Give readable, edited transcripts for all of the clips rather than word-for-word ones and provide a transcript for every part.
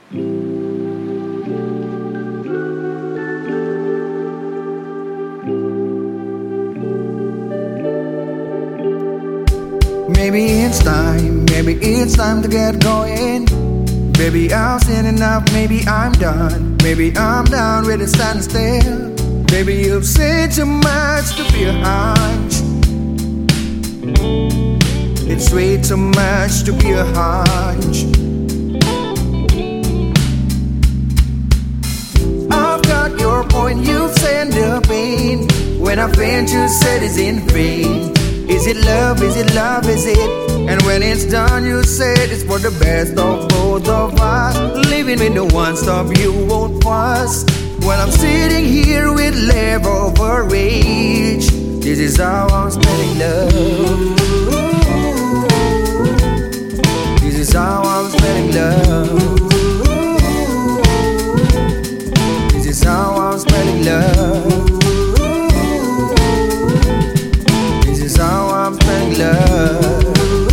Maybe it's time to get going. Baby, I've seen enough, maybe I'm done. Maybe I'm done with the standstill. Baby, you've said too much to be a hunch. It's way too much to be a hunch. I've got your point, you've said the pain. When I faint, you said it's in vain. Is it love, is it love, is it? And when it's done, you said it's for the best of both of us. Living with the one stop, you won't fuss. While I'm sitting here with leftover rage, this is how I'm spelling love. This is how I'm spelling love. This is how I'm spelling love. This is how I'm spelling love.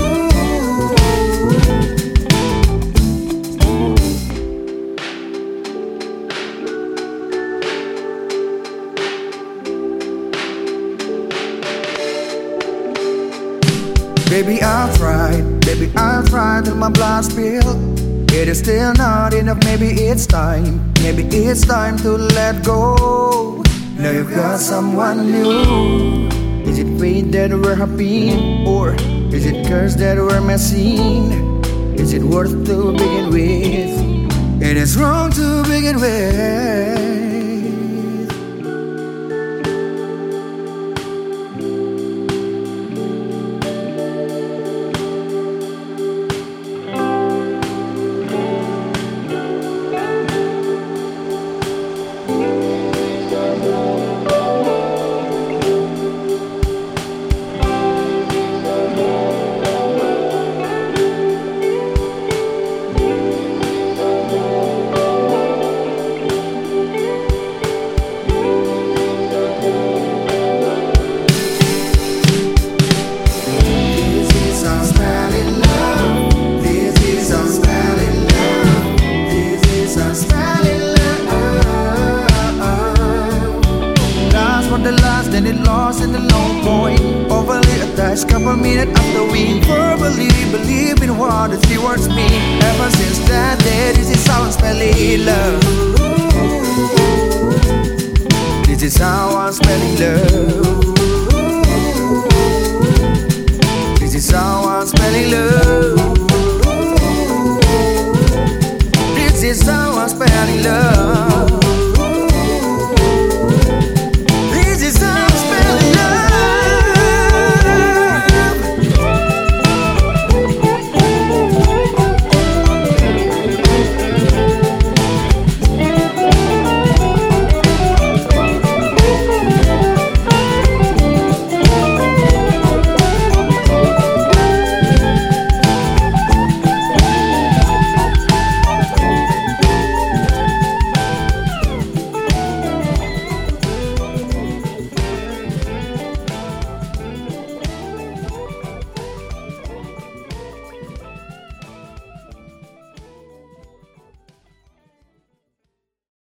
Baby, I've tried till my blood spilled. It is still not enough, maybe it's time to let go. Now you've got someone new. Is it fate that we're happy, or is it curse that we're messing? Is it worth to begin with? It is wrong to begin with. Then it lost in the low point. Overly attached, couple minutes after we verbally believe in what the three words mean. Ever since that day, this is how I'm spelling love. This is how I'm spelling love. This is how I'm spelling love. This is how I'm spelling love.